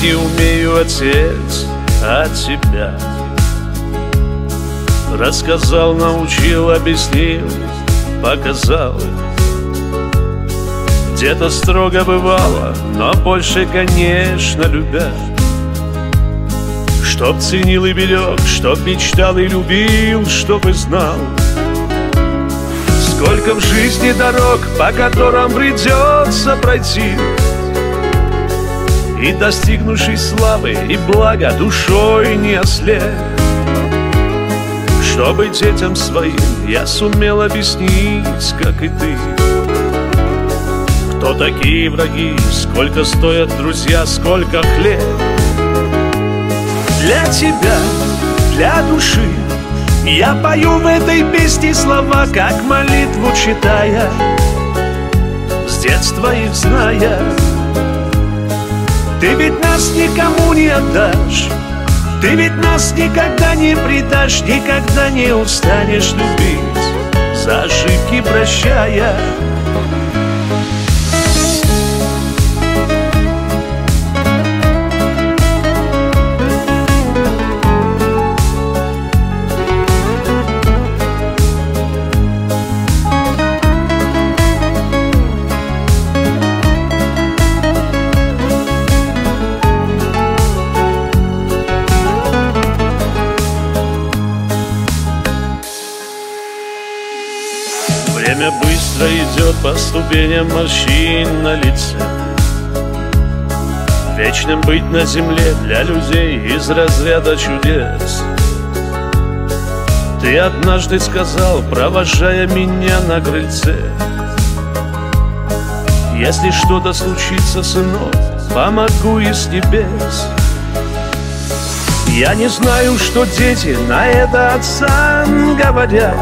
не умею, отец, от тебя. Рассказал, научил, объяснил, показал. Где-то строго бывало, но больше, конечно, любя. Чтоб ценил и берег, чтоб мечтал и любил, чтоб и знал, сколько в жизни дорог, по которым придется пройти. И достигнувший славы и блага душой не ослеп. Чтобы детям своим я сумел объяснить, как и ты, кто такие враги, сколько стоят друзья, сколько хлеб. Для тебя, для души я пою в этой песне слова, как молитву читая, с детства их зная. Ты ведь нас никому не отдашь, ты ведь нас никогда не предашь, никогда не устанешь любить, за ошибки прощая. Время быстро идет по ступеням морщин на лице. Вечным быть на земле для людей из разряда чудес. Ты однажды сказал, провожая меня на крыльце: если что-то случится, сынок, помогу из небес. Я не знаю, что дети на это отцам говорят.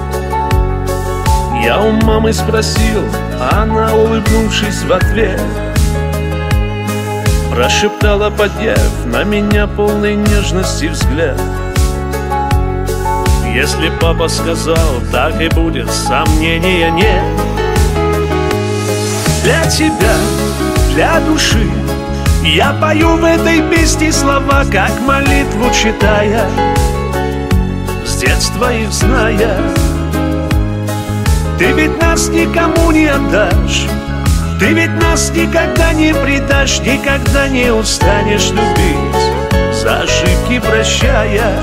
Я у мамы спросил, она, улыбнувшись в ответ, прошептала, подняв на меня полной нежности взгляд: если папа сказал, так и будет, сомнения нет. Для тебя, для души я пою в этой песне слова, как молитву читая, с детства их зная. Ты ведь нас никому не отдашь, ты ведь нас никогда не предашь, никогда не устанешь любить, за ошибки прощая.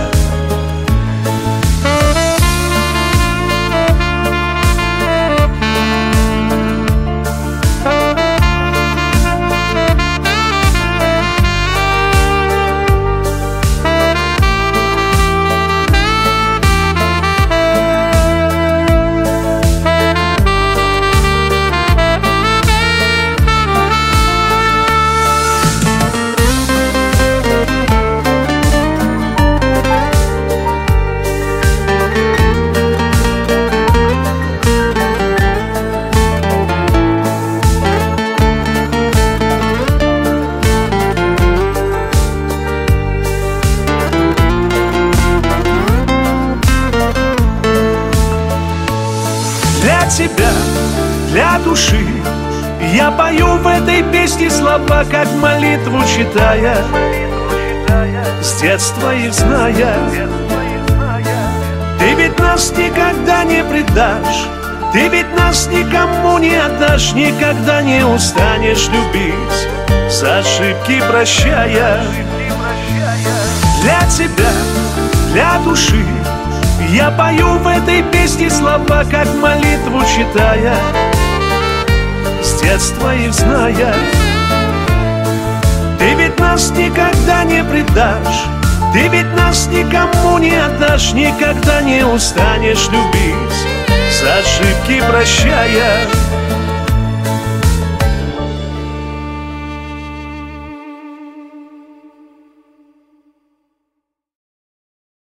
Для тебя, для души я пою в этой песне слова, как молитву читая, с детства их зная. Ты ведь нас никогда не предашь, ты ведь нас никому не отдашь, никогда не устанешь любить, за ошибки прощая. Для тебя, для души я пою в этой песне слова, как молитву читая, с детства их зная. Ты ведь нас никогда не предашь, ты ведь нас никому не отдашь, никогда не устанешь любить, за ошибки прощая.